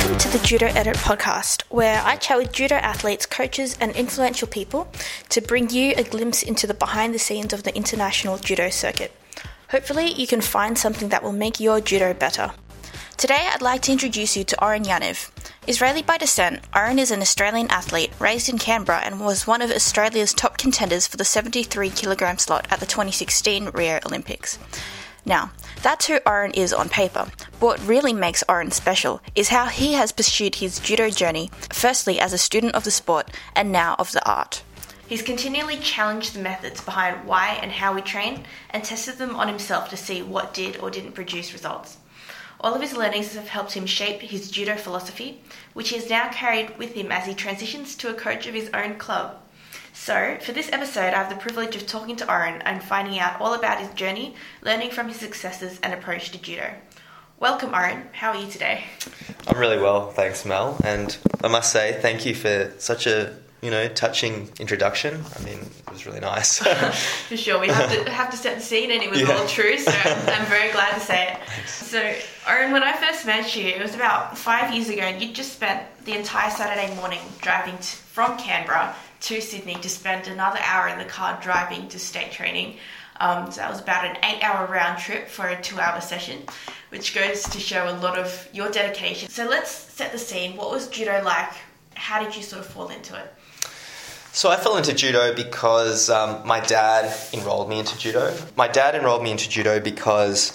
Welcome to the Judo Edit podcast, where I chat with judo athletes, coaches, and influential people to bring you a glimpse into the behind the scenes of the international judo circuit. Hopefully, you can find something that will make your judo better. Today, I'd like to introduce you to Oren Yaniv. Israeli by descent, Oren is an Australian athlete raised in Canberra and was one of Australia's top contenders for the 73 kilogram slot at the 2016 Rio Olympics. Now, that's who Oren is on paper, but what really makes Oren special is how he has pursued his judo journey, firstly as a student of the sport and now of the art. He's continually challenged the methods behind why and how we train and tested them on himself to see what did or didn't produce results. All of his learnings have helped him shape his judo philosophy, which he has now carried with him as he transitions to a coach of his own club. So, for this episode, I have the privilege of talking to Oren and finding out all about his journey, learning from his successes and approach to judo. Welcome, Oren. How are you today? I'm really well, thanks, Mel. And I must say, thank you for such a touching introduction. I mean, it was really nice. For sure, we have to set the scene, and it was all true. So I'm very glad to say it. Thanks. So, Oren, when I first met you, it was about 5 years ago, and you just spent the entire Saturday morning driving from Canberra to Sydney to spend another hour in the car driving to state training. So that was about an 8-hour round trip for a 2-hour session, which goes to show a lot of your dedication. So let's set the scene. What was judo like? How did you sort of fall into it? So I fell into judo because my dad enrolled me into judo. My dad enrolled me into judo because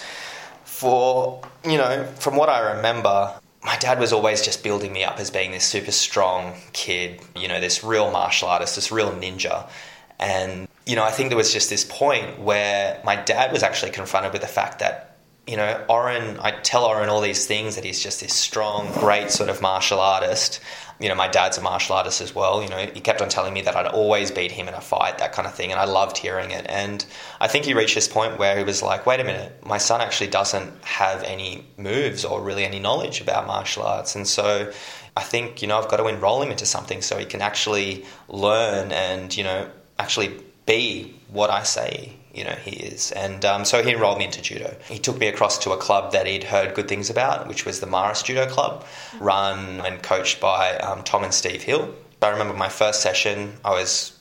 from what I remember, my dad was always just building me up as being this super strong kid, this real martial artist, this real ninja. And, I think there was just this point where my dad was actually confronted with the fact that, Oren, I tell Oren all these things, that he's just this strong, great sort of martial artist. My dad's a martial artist as well. He kept on telling me that I'd always beat him in a fight, that kind of thing. And I loved hearing it. And I think he reached this point where he was like, wait a minute, my son actually doesn't have any moves or really any knowledge about martial arts. And so I think, I've got to enroll him into something so he can actually learn and, actually be what I say he is. And so he enrolled me into judo. He took me across to a club that he'd heard good things about, which was the Maris Judo Club, run and coached by Tom and Steve Hill. I remember my first session, I was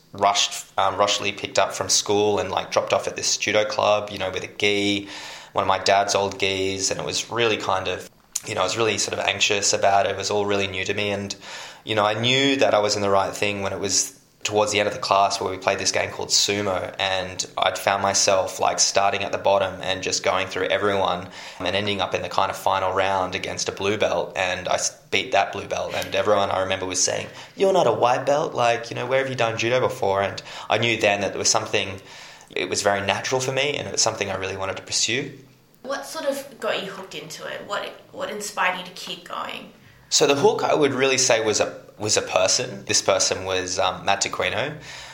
rushly picked up from school and dropped off at this judo club, with a gi, one of my dad's old gis, and it was really kind of, I was really sort of anxious about it. It was all really new to me, and, I knew that I was in the right thing when it was towards the end of the class where we played this game called Sumo, and I'd found myself starting at the bottom and just going through everyone and ending up in the kind of final round against a blue belt, and I beat that blue belt, and everyone I remember was saying, you're not a white belt, where have you done judo before? And I knew then that there was something, it was very natural for me, and it was something I really wanted to pursue. What sort of got you hooked into it? What inspired you to keep going? So the hook, I would really say, was a person. This person was Matt DeQuino.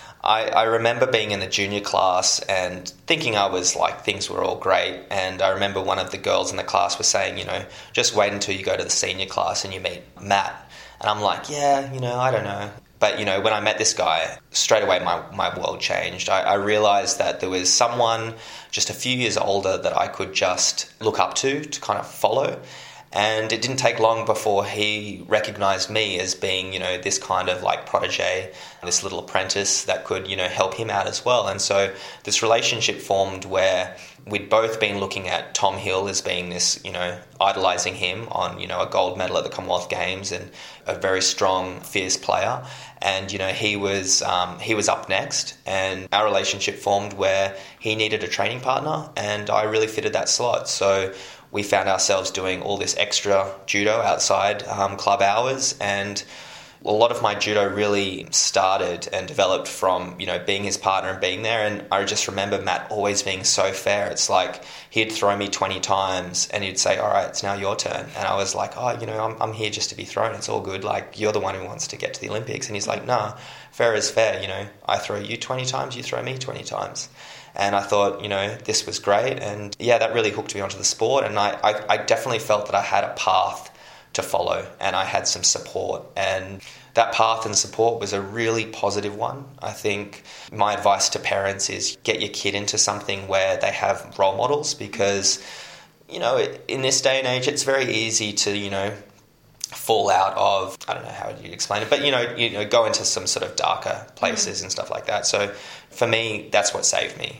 I remember being in the junior class and thinking I was things were all great. And I remember one of the girls in the class was saying, just wait until you go to the senior class and you meet Matt. And I'm like, yeah, I don't know. But, when I met this guy, straight away my world changed. I realized that there was someone just a few years older that I could just look up to kind of follow. And it didn't take long before he recognized me as being, this kind of protege, this little apprentice that could, help him out as well. And so this relationship formed where we'd both been looking at Tom Hill as being this, idolizing him on, a gold medal at the Commonwealth Games and a very strong, fierce player. And, he was up next, and our relationship formed where he needed a training partner and I really fitted that slot. So we found ourselves doing all this extra judo outside club hours, and a lot of my judo really started and developed from, being his partner and being there. And I just remember Matt always being so fair. It's he'd throw me 20 times and he'd say, all right, it's now your turn. And I was like, oh, I'm here just to be thrown. It's all good. You're the one who wants to get to the Olympics. And he's like, nah, fair is fair. I throw you 20 times, you throw me 20 times. And I thought, this was great. And yeah, that really hooked me onto the sport. And I definitely felt that I had a path to follow and I had some support. And that path and support was a really positive one. I think my advice to parents is get your kid into something where they have role models, because, in this day and age, it's very easy to, fall out of, I don't know how you'd explain it, but go into some sort of darker places and stuff like that. So for me, that's what saved me.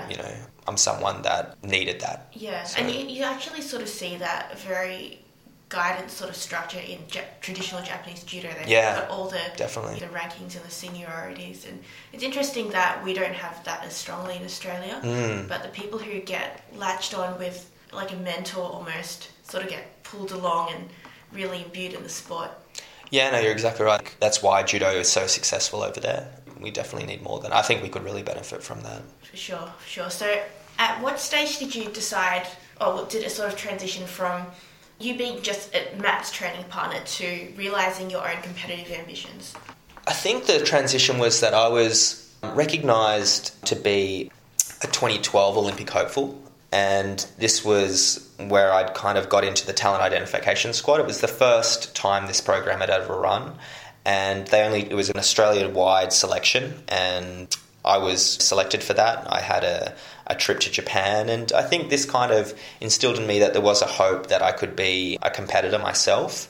I'm someone that needed that. Yeah, so. And you actually sort of see that very guidance sort of structure in traditional Japanese judo. They've got all the rankings and the seniorities, and it's interesting that we don't have that as strongly in Australia, but the people who get latched on with like a mentor almost sort of get pulled along and really imbued in the sport. Yeah, no, you're exactly right. That's why judo is so successful over there. We definitely need more than. I think we could really benefit from that. For sure. So at what stage did you decide, or did it sort of transition from you being just Matt's training partner to realising your own competitive ambitions? I think the transition was that I was recognised to be a 2012 Olympic hopeful, and this was where I'd kind of got into the talent identification squad. It was the first time this program had ever run, and it was an Australia-wide selection, and I was selected for that. I had a trip to Japan, and I think this kind of instilled in me that there was a hope that I could be a competitor myself.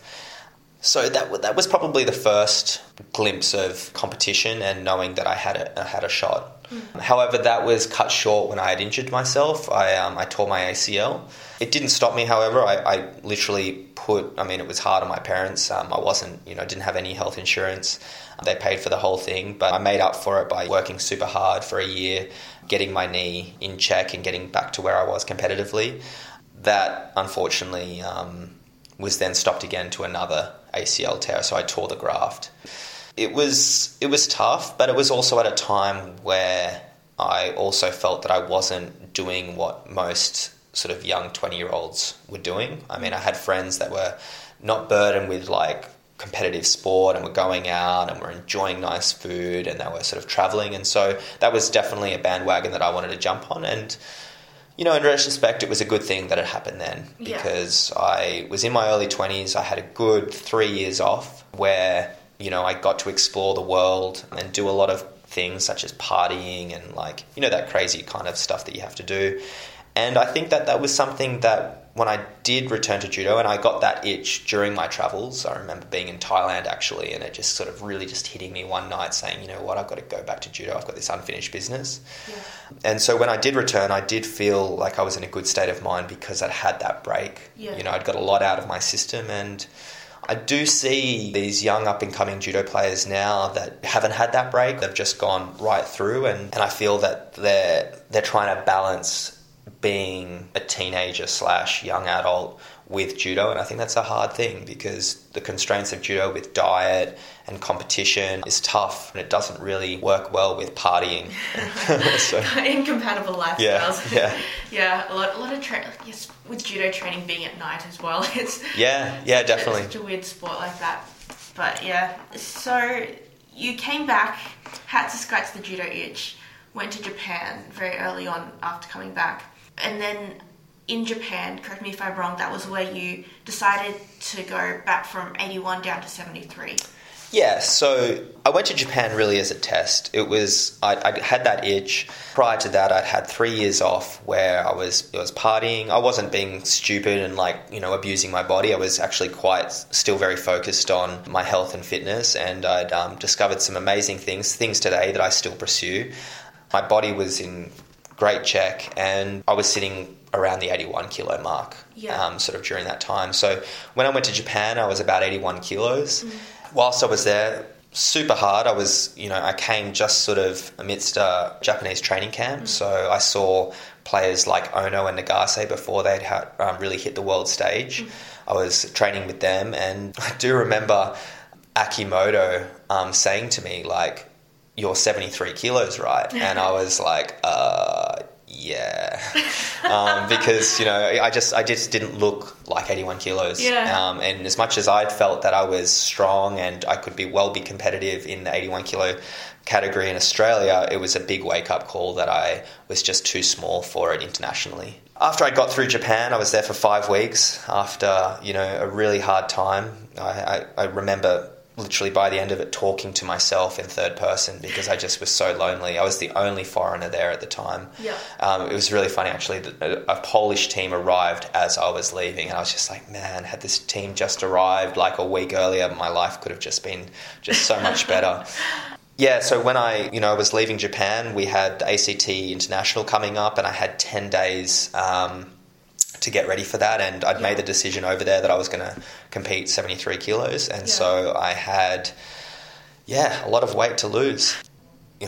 So that was probably the first glimpse of competition and knowing that I had a shot. However, that was cut short when I had injured myself. I tore my ACL. It didn't stop me, however. I literally it was hard on my parents. I wasn't, didn't have any health insurance. They paid for the whole thing, but I made up for it by working super hard for a year, getting my knee in check and getting back to where I was competitively. That, unfortunately, was then stopped again to another ACL tear, so I tore the graft. It was tough, but it was also at a time where I also felt that I wasn't doing what most sort of young 20-year-olds were doing. I mean, I had friends that were not burdened with like competitive sport and were going out and were enjoying nice food and they were sort of traveling, and so that was definitely a bandwagon that I wanted to jump on. And in retrospect, it was a good thing that it happened then, because I was in my early 20s. I had a good 3 years off where I got to explore the world and do a lot of things such as partying and that crazy kind of stuff that you have to do. And I think that was something that when I did return to judo, and I got that itch during my travels. I remember being in Thailand actually, and it just sort of really just hitting me one night saying, you know what, I've got to go back to judo. I've got this unfinished business. Yeah. And so when I did return, I did feel like I was in a good state of mind because I'd had that break. Yeah. I'd got a lot out of my system, and I do see these young up-and-coming judo players now that haven't had that break. They've just gone right through, and I feel that they're trying to balance being a teenager / young adult with judo, and I think that's a hard thing because the constraints of judo with diet and competition is tough, and it doesn't really work well with partying. So, incompatible lifestyles. Yeah. A lot of with judo training being at night as well. It's definitely such a weird sport like that. But yeah, so you came back, had to scratch the judo itch, went to Japan very early on after coming back. And then in Japan, correct me if I'm wrong, that was where you decided to go back from 81 down to 73. Yeah, so I went to Japan really as a test. I had that itch. Prior to that, I'd had 3 years off where I was partying. I wasn't being stupid and abusing my body. I was actually still very focused on my health and fitness, and I'd discovered some amazing things today that I still pursue. My body was in great check, and I was sitting around the 81 kilo mark sort of during that time. So when I went to Japan, I was about 81 kilos. Whilst I was there, super hard. I came just sort of amidst a Japanese training camp. So I saw players like Ono and Nagase before they'd really hit the world stage. I was training with them, and I do remember Akimoto saying to me, you're 73 kilos, right? And I was like, yeah. Because, I just didn't look like 81 kilos. Yeah. And as much as I'd felt that I was strong and I could be competitive in the 81 kilo category in Australia, it was a big wake-up call that I was just too small for it internationally. After I got through Japan, I was there for 5 weeks after, a really hard time. I remember literally by the end of it talking to myself in third person because I just was so lonely. I was the only foreigner there at the time. Yeah. It was really funny actually that a Polish team arrived as I was leaving, and I was just like, man, had this team just arrived like a week earlier, my life could have just been just so much better. Yeah, so when I was leaving Japan, we had the ACT International coming up, and I had 10 days to get ready for that, and I'd made the decision over there that I was going to compete 73 kilos, and so I had a lot of weight to lose. It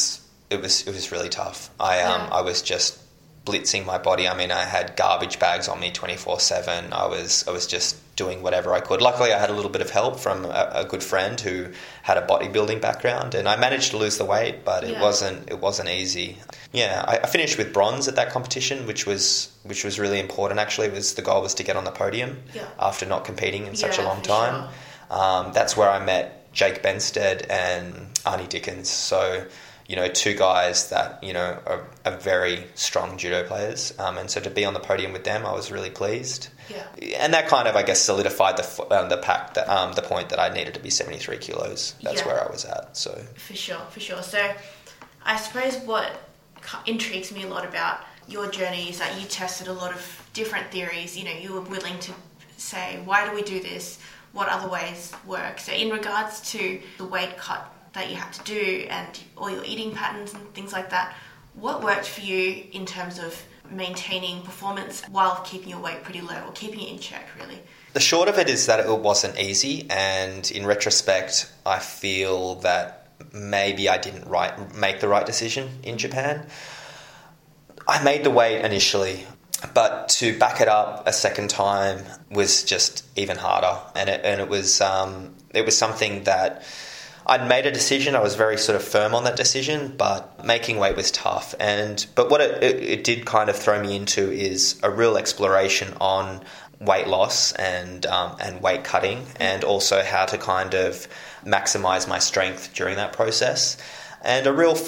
was really tough. I was just blitzing my body. I mean, I had garbage bags on me 24/7. I was just doing whatever I could. Luckily, I had a little bit of help from a good friend who had a bodybuilding background, and I managed to lose the weight, but it wasn't easy. Yeah, I finished with bronze at that competition, which was really important. Actually, the goal was to get on the podium after not competing in such a long time. Sure. That's where I met Jake Benstead and Arnie Dickens. So, two guys that, are very strong judo players. And so to be on the podium with them, I was really pleased. Yeah. And that kind of, I guess, solidified the point that I needed to be 73 kilos. That's where I was at. So For sure. So I suppose what intrigues me a lot about your journey is that you tested a lot of different theories. You were willing to say, why do we do this? What other ways work? So in regards to the weight cut that you had to do and all your eating patterns and things like that, what worked for you in terms of maintaining performance while keeping your weight pretty low or keeping it in check, really? The short of it is that it wasn't easy, and in retrospect, I feel that maybe I didn't make the right decision in Japan. I made the weight initially, but to back it up a second time was just even harder, and it was something that I'd made a decision. I was very sort of firm on that decision, but making weight was tough. But what it did kind of throw me into is a real exploration on weight loss and weight cutting, and also how to kind of maximize my strength during that process, and a real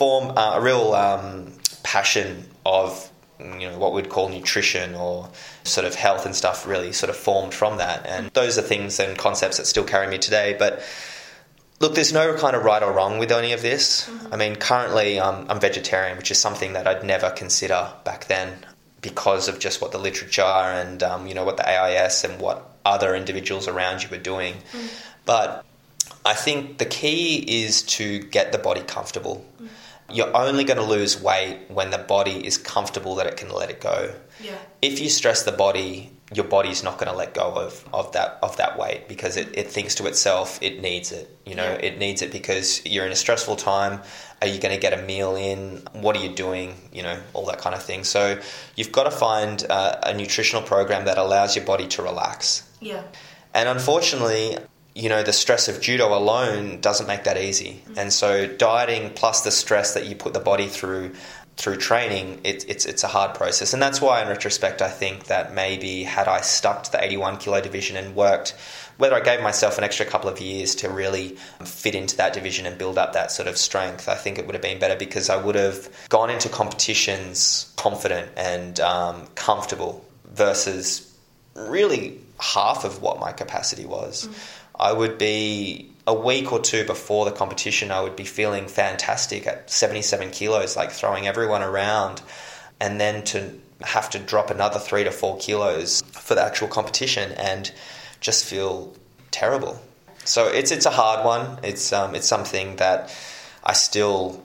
passion of what we'd call nutrition or sort of health and stuff really sort of formed from that. And those are things and concepts that still carry me today. But look, there's no kind of right or wrong with any of this. Mm-hmm. I mean, currently I'm vegetarian, which is something that I'd never consider back then because of just what the literature and, what the AIS and what other individuals around you were doing. Mm. But I think the key is to get the body comfortable. Mm. You're only going to lose weight when the body is comfortable that it can let it go. Yeah. If you stress the body, your body's not going to let go of that weight because it thinks to itself it needs it. It needs it because you're in a stressful time. Are you going to get a meal in? What are you doing? All that kind of thing. So you've got to find a nutritional program that allows your body to relax. Yeah. And unfortunately, the stress of judo alone doesn't make that easy. Mm-hmm. And so dieting plus the stress that you put the body through training, it's a hard process. And that's why in retrospect I think that maybe had I stuck to the 81 kilo division and worked, whether I gave myself an extra couple of years to really fit into that division and build up that sort of strength, I think it would have been better because I would have gone into competitions confident and comfortable versus really half of what my capacity was. Mm. I would be a week or two before the competition, I would be feeling fantastic at 77 kilos, like throwing everyone around, and then to have to drop another 3 to 4 kilos for the actual competition and just feel terrible. So it's a hard one. It's something that I still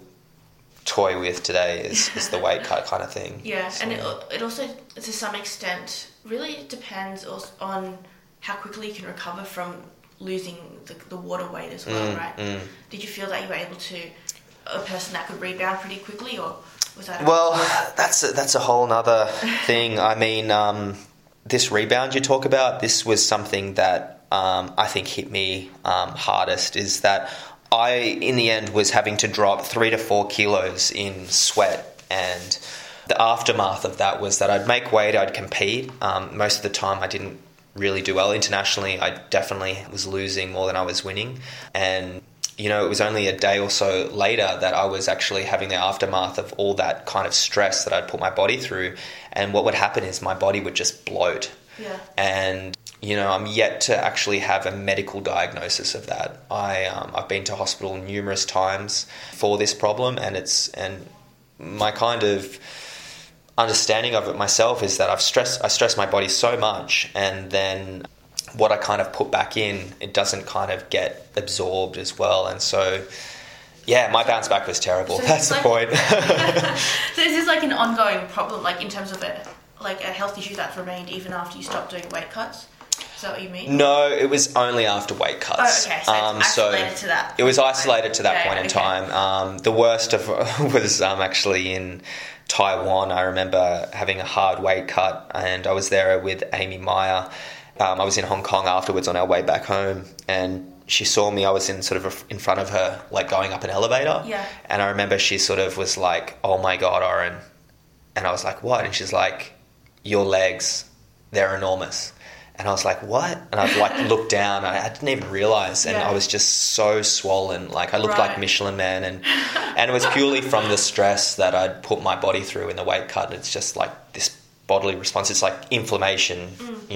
toy with today is the weight cut kind of thing. Yeah, so. And it also, to some extent, really depends on how quickly you can recover from losing the water weight as well, right? Mm. Did you feel that you were able to, a person that could rebound pretty quickly, or was that... Well, that's a whole nother thing. I mean, this rebound you talk about, this was something that I think hit me hardest, is that I, in the end, was having to drop 3 to 4 kilos in sweat, and the aftermath of that was that I'd make weight, I'd compete. Most of the time I didn't really do well. Internationally, I definitely was losing more than I was winning. And, it was only a day or so later that I was actually having the aftermath of all that kind of stress that I'd put my body through. And what would happen is my body would just bloat. Yeah. And I'm yet to actually have a medical diagnosis of that. I've been to hospital numerous times for this problem, and my kind of understanding of it myself is that I stress my body so much, and then what I kind of put back in, it doesn't kind of get absorbed as well, and so. Yeah, my bounce back was terrible. So that's the point. So is this like an ongoing problem, like in terms of a health issue that remained even after you stopped doing weight cuts? Is that what you mean? No, it was only after weight cuts. Oh, okay. So it's isolated to that. It was isolated to that point in time. The worst of was actually in Taiwan. I remember having a hard weight cut, and I was there with Amy Meyer. I was in Hong Kong afterwards on our way back home, and she saw me. I was in front of her, like going up an elevator. Yeah. And I remember she sort of was like, "Oh my God, Oren," and I was like, "What?" And she's like, "Your legs, they're enormous." And I was like, "What?" And I've like looked down. I didn't even realize, and I was just so swollen. Like I looked like Michelin Man, and it was purely from the stress that I'd put my body through in the weight cut. It's just like this bodily response. It's like inflammation,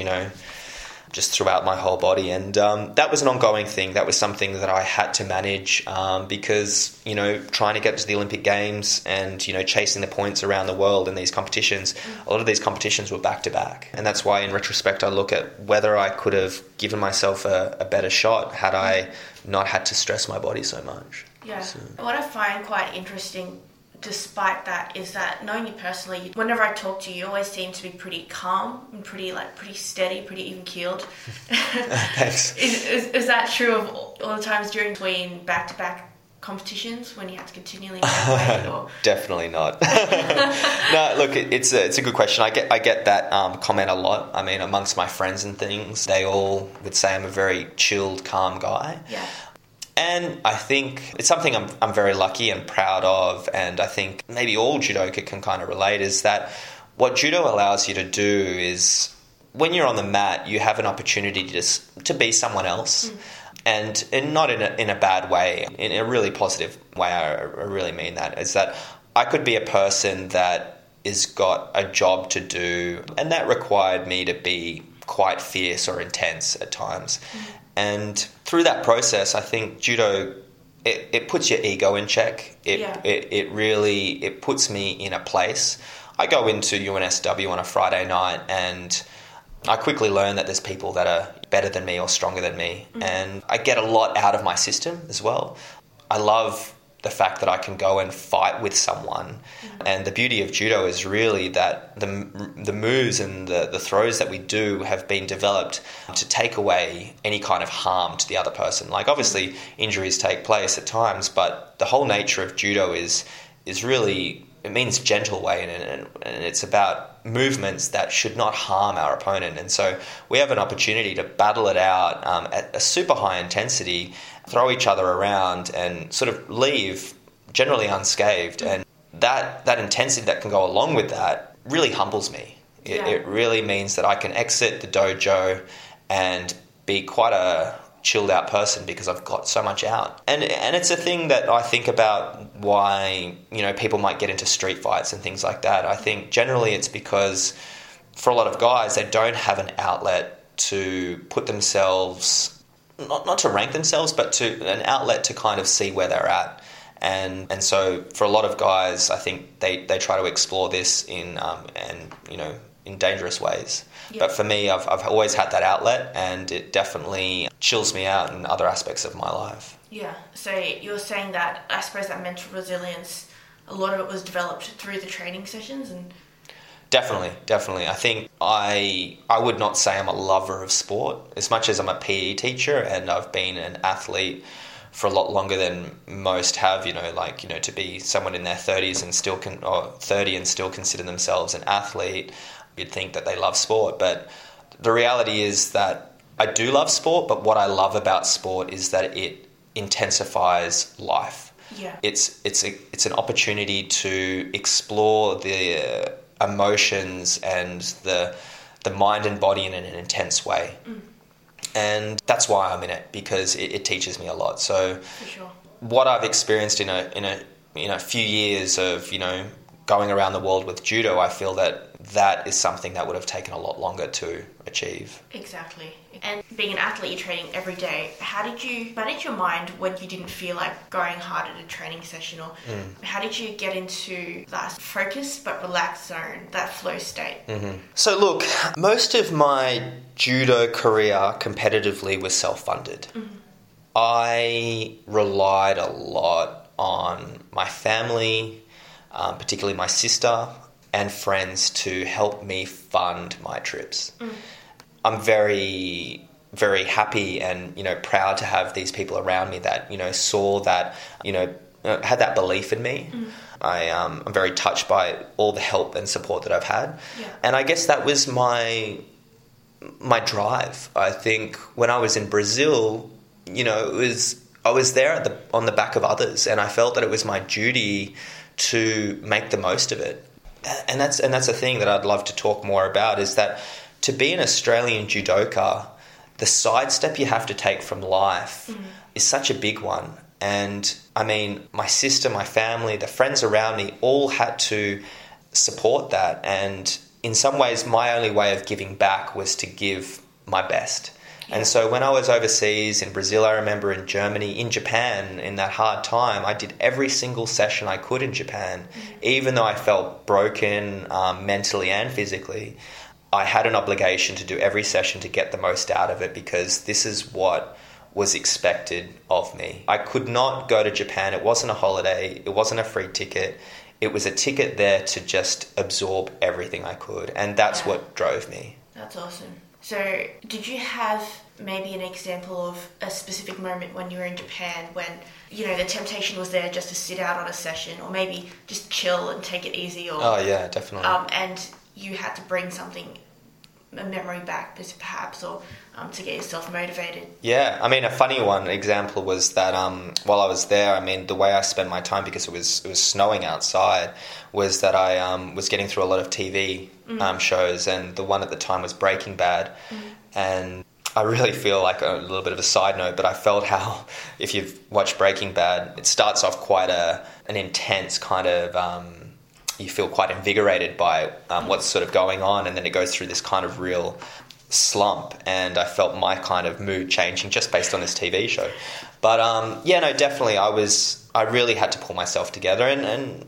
just throughout my whole body. And that was an ongoing thing. That was something that I had to manage because, trying to get to the Olympic Games and, chasing the points around the world in these competitions, a lot of these competitions were back-to-back. And that's why, in retrospect, I look at whether I could have given myself a better shot had I not had to stress my body so much. Yeah. So. What I find quite interesting despite that is that knowing you personally, whenever I talk to you, you always seem to be pretty calm and pretty steady, pretty even keeled. Thanks. Is that true of all the times between back-to-back competitions when you have to continually weight or? Definitely not. No, look, it's a good question. I get that comment a lot. I mean, amongst my friends and things, they all would say I'm a very chilled, calm guy. Yeah. And I think it's something I'm very lucky and proud of, and I think maybe all judoka can kind of relate, is that what judo allows you to do is when you're on the mat, you have an opportunity to be someone else, and not in a bad way, in a really positive way. I really mean that, is that I could be a person that has got a job to do, and that required me to be quite fierce or intense at times. And through that process, I think judo, it puts your ego in check. It really puts me in a place. I go into UNSW on a Friday night, and I quickly learn that there's people that are better than me or stronger than me. And I get a lot out of my system as well. I love the fact that I can go and fight with someone. And the beauty of judo is really that the moves and the throws that we do have been developed to take away any kind of harm to the other person. Like, obviously, injuries take place at times, but the whole nature of judo is really, it means gentle way, and it's about movements that should not harm our opponent. And so we have an opportunity to battle it out at a super high intensity, throw each other around, and sort of leave generally unscathed. And that intensity that can go along with that really humbles me. It really means that I can exit the dojo and be quite a chilled out person because I've got so much out. And it's a thing that I think about why, people might get into street fights and things like that. I think generally it's because for a lot of guys, they don't have an outlet to put themselves, not to rank themselves, but to an outlet to kind of see where they're at. And so for a lot of guys, I think they try to explore this in dangerous ways. Yep. But for me, I've always had that outlet, and it definitely chills me out in other aspects of my life. Yeah. So you're saying that, I suppose, that mental resilience, a lot of it was developed through the training sessions? And Definitely. I think I would not say I'm a lover of sport as much as I'm a PE teacher, and I've been an athlete for a lot longer than most have, to be someone in their 30s and still 30 and still consider themselves an athlete. You'd think that they love sport, but the reality is that I do love sport, but what I love about sport is that it intensifies life. Yeah. It's an opportunity to explore the emotions and the mind and body in an intense way. And that's why I'm in it, because it teaches me a lot. So for sure. What I've experienced in a few years of going around the world with judo, I feel that that is something that would have taken a lot longer to achieve. Exactly. And being an athlete, you're training every day. How did you manage your mind when you didn't feel like going hard at a training session? Or how did you get into that focused but relaxed zone, that flow state? So look, most of my judo career competitively was self-funded. I relied a lot on my family, particularly my sister and friends, to help me fund my trips. I'm very, very happy and, proud to have these people around me that, saw that, had that belief in me. I'm very touched by all the help and support that I've had. Yeah. And I guess that was my drive. I think when I was in Brazil, I was there on the back of others, and I felt that it was my duty to make the most of it. And that's a thing that I'd love to talk more about, is that to be an Australian judoka, the sidestep you have to take from life is such a big one. And I mean, my sister, my family, the friends around me all had to support that. And in some ways, my only way of giving back was to give my best. And so when I was overseas in Brazil, I remember in Germany, in Japan, in that hard time, I did every single session I could in Japan. Even though I felt broken mentally and physically, I had an obligation to do every session to get the most out of it, because this is what was expected of me. I could not go to Japan. It wasn't a holiday. It wasn't a free ticket. It was a ticket there to just absorb everything I could. And that's what drove me. That's awesome. So did you have maybe an example of a specific moment when you were in Japan when, the temptation was there just to sit out on a session, or maybe just chill and take it easy? Or, oh, yeah, definitely. And you had to bring a memory back, perhaps, or to get yourself motivated? Yeah, I mean, a funny example was that while I was there, I mean, the way I spent my time, because it was snowing outside, was that I was getting through a lot of TV shows, and the one at the time was Breaking Bad. And I really feel like, a little bit of a side note, but I felt how, if you've watched Breaking Bad, it starts off quite an intense kind of... you feel quite invigorated by what's sort of going on, and then it goes through this kind of real slump, and I felt my kind of mood changing just based on this TV show. But definitely I really had to pull myself together, and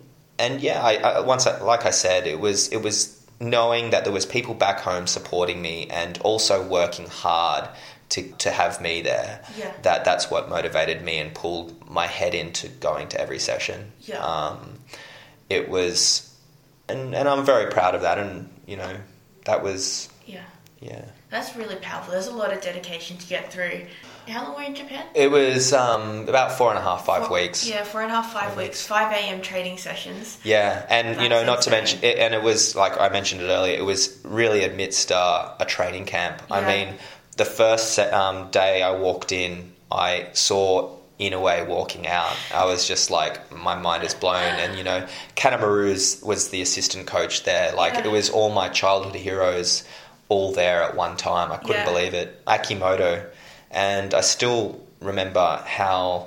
like I said, it was knowing that there was people back home supporting me and also working hard to have me there. Yeah. That's what motivated me and pulled my head into going to every session. Yeah. It was, and I'm very proud of that, and that was... Yeah. That's really powerful. There's a lot of dedication to get through. How long were you in Japan? It was about 5 weeks. Yeah, 5 weeks. 5 a.m. training sessions. Yeah, and That's not to mention, and it was, like I mentioned it earlier, it was really amidst a training camp. Yeah. I mean, the first day I walked in, I saw Inoue walking out. I was just like, my mind is blown. And Kanemaru was the assistant coach there. It was all my childhood heroes all there at one time. I couldn't believe it. Akimoto. And I still remember how,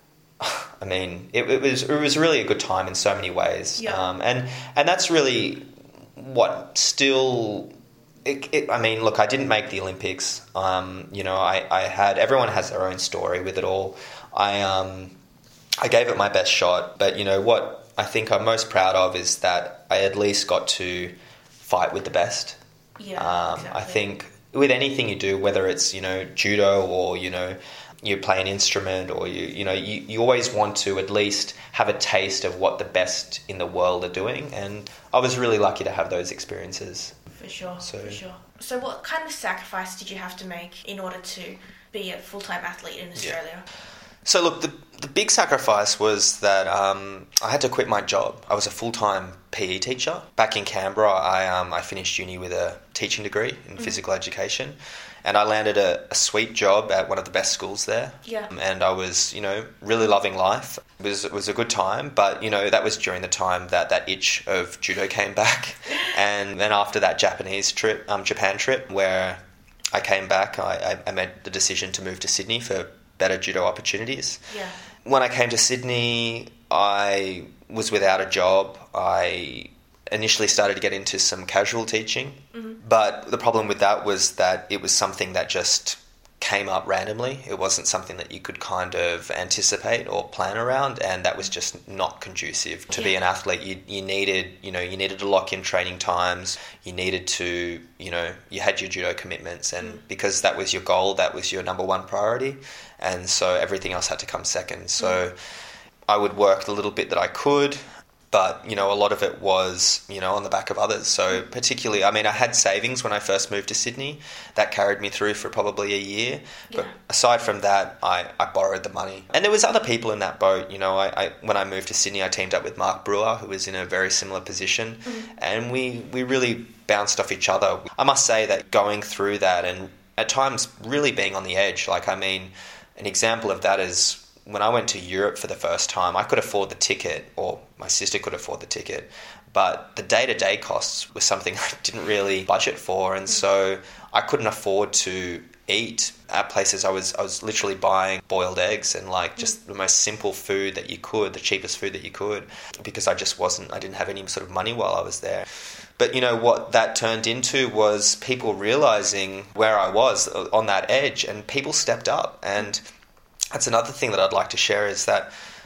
I mean, it was really a good time in so many ways. Yeah. And that's really what still... I mean, look, I didn't make the Olympics. I had... Everyone has their own story with it all. I gave it my best shot. But, what I think I'm most proud of is that I at least got to fight with the best. Yeah, exactly. I think with anything you do, whether it's, judo or, you play an instrument, or you always want to at least have a taste of what the best in the world are doing. And I was really lucky to have those experiences. For sure. So what kind of sacrifice did you have to make in order to be a full-time athlete in Australia? So look, the big sacrifice was that I had to quit my job. I was a full-time PE teacher. Back in Canberra, I finished uni with a teaching degree in physical education, and I landed a sweet job at one of the best schools there. Yeah. And I was, really loving life. It was a good time, but, that was during the time that itch of judo came back. And then after that Japan trip, where I came back, I made the decision to move to Sydney for better judo opportunities. Yeah. When I came to Sydney, I was without a job. I initially started to get into some casual teaching. But the problem with that was that it was something that just came up randomly. It wasn't something that you could kind of anticipate or plan around, and that was just not conducive to be an athlete. You needed to lock in training times. You needed to, you had your judo commitments, and because that was your goal, that was your number one priority, and so everything else had to come second. So I would work the little bit that I could, but, a lot of it was, on the back of others. So particularly, I had savings when I first moved to Sydney. That carried me through for probably a year. Yeah. But aside from that, I borrowed the money. And there was other people in that boat. When I moved to Sydney, I teamed up with Mark Brewer, who was in a very similar position. And we really bounced off each other. I must say that going through that and at times really being on the edge, an example of that is when I went to Europe for the first time, I could afford the ticket, or my sister could afford the ticket, but the day-to-day costs was something I didn't really budget for, and so I couldn't afford to eat at places. I was literally buying boiled eggs and just the most simple food that you could, the cheapest food that you could, because I didn't have any sort of money while I was there. But what that turned into was people realizing where I was on that edge, and people stepped up. And that's another thing that I'd like to share, is that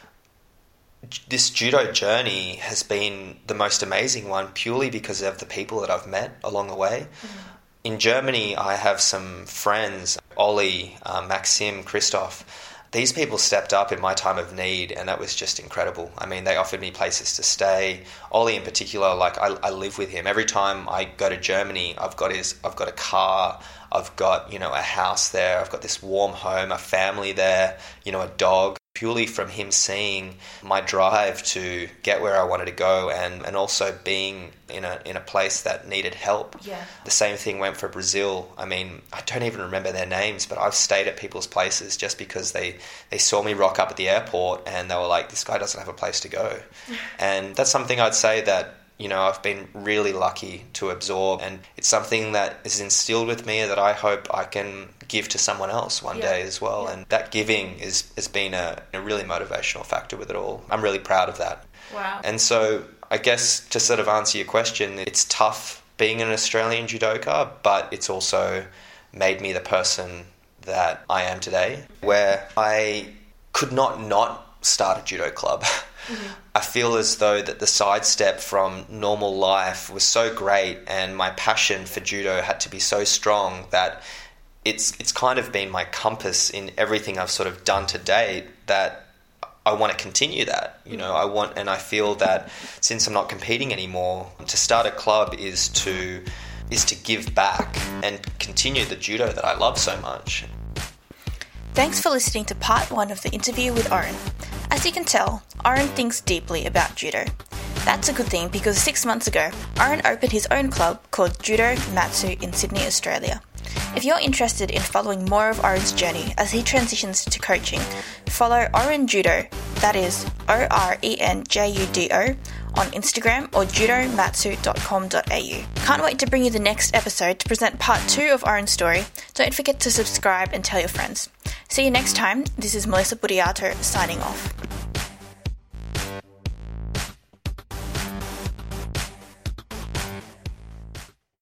this judo journey has been the most amazing one purely because of the people that I've met along the way. In Germany, I have some friends, Ollie, Maxim, Christoph. These people stepped up in my time of need, and that was just incredible. They offered me places to stay. Ollie in particular, I live with him. Every time I go to Germany, I've got a car, I've got, a house there, I've got this warm home, a family there, a dog, purely from him seeing my drive to get where I wanted to go, and also being in a place that needed help. Yeah. The same thing went for Brazil. I don't even remember their names, but I've stayed at people's places just because they saw me rock up at the airport and they were like, this guy doesn't have a place to go. And that's something I'd say that I've been really lucky to absorb, and it's something that is instilled with me that I hope I can give to someone else one day as well. Yeah. And that giving has been a really motivational factor with it all. I'm really proud of that. Wow. And so I guess to sort of answer your question, it's tough being an Australian judoka, but it's also made me the person that I am today, where I could not start a judo club. I feel as though that the sidestep from normal life was so great, and my passion for judo had to be so strong that it's kind of been my compass in everything I've sort of done to date, that I want to continue that. I feel that since I'm not competing anymore, to start a club is to give back and continue the judo that I love so much. Thanks for listening to part 1 of the interview with Oren. As you can tell, Oren thinks deeply about judo. That's a good thing, because 6 months ago, Oren opened his own club called Judo Matsu in Sydney, Australia. If you're interested in following more of Oren's journey as he transitions to coaching, follow Oren Judo, that is ORENJUDO, on Instagram or judomatsu.com.au. Can't wait to bring you the next episode to present part 2 of Oren's story. Don't forget to subscribe and tell your friends. See you next time. This is Melissa Buriato signing off.